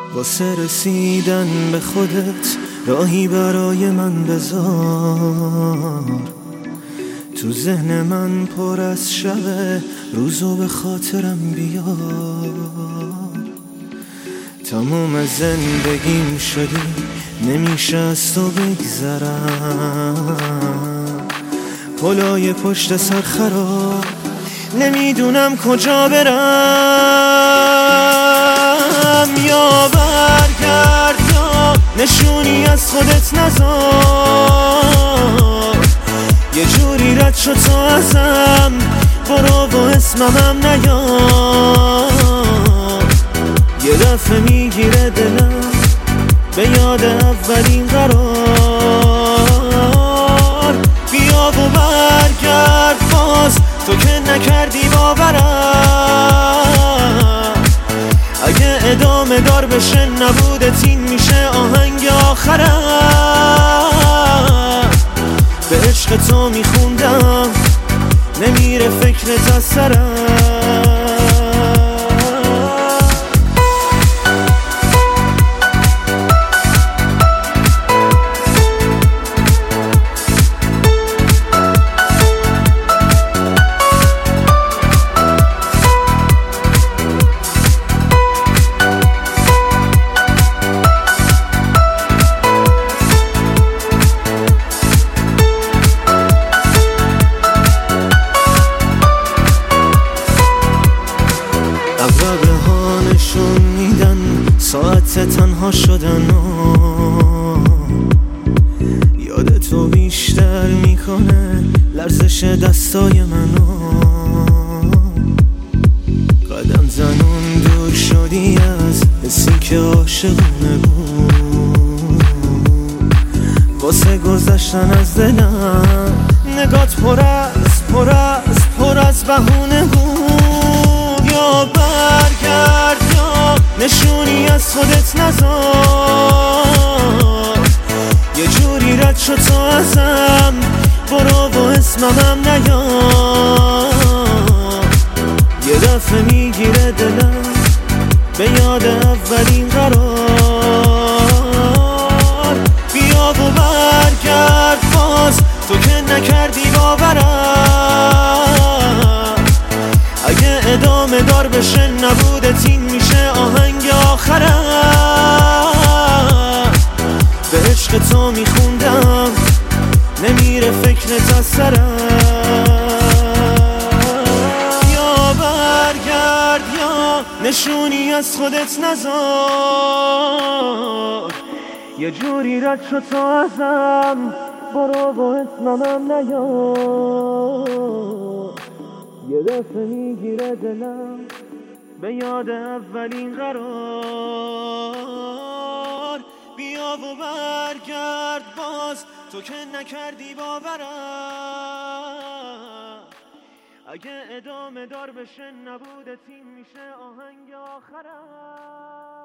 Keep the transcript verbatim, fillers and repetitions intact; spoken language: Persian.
واسه رسیدن به خودت راهی برای من بذار. تو ذهن من پر از شبه، روزو به خاطرم بیار. تموم زندگیم شدی، نمیشه از تو بگذرم. پلای پشت سر خراب، نمیدونم کجا برم. یا برگرد یا نشونی از خودت نذار. یه جوری رد شد تو ازم، برو و اسممم نیار. یه دفعه میگیره دلم به یاد اولین قرار. بیا و برگرد باز، تو که نکردی باورم. اگه ادامه دار بشه نبودت این میشه آهنگ آخرم. به عشق تو میخوندم، نمیره فکرت از سرم. عقربه ها نشون میدن ساعت تنها شدن. یاد تو بیشتر میکنه لرزش دستای منو. قدم زنون دور شدی از حسی که عاشقونه بود. واسه گذشتن از دلم نگات پر از پر از پر از بهونه بود. یا برگرد یا نشونی از خودت نذار. یه جوری رد شد تو ازم، برو و اسممم نیار. یه دفعه میگیره دلم به یاد اولین قرار. بیا و برگرد باز، تو که نکردی باورم. اگه ادامه دار بشه نبودت این میشه آهنگ آخرم. به عشق تو میخوندم، نمیره فکرت از سرم. یا برگرد یا نشونی از خودت نذار. یه جوری رد شد تو ازم، برو و اسممم نیار. یه دفعه میگیره دلم به یاد اولین قرار. بیا و برگرد باز، تو که نکردی باورم. اگه ادامه دار بشه نبودت این میشه آهنگ آخرم.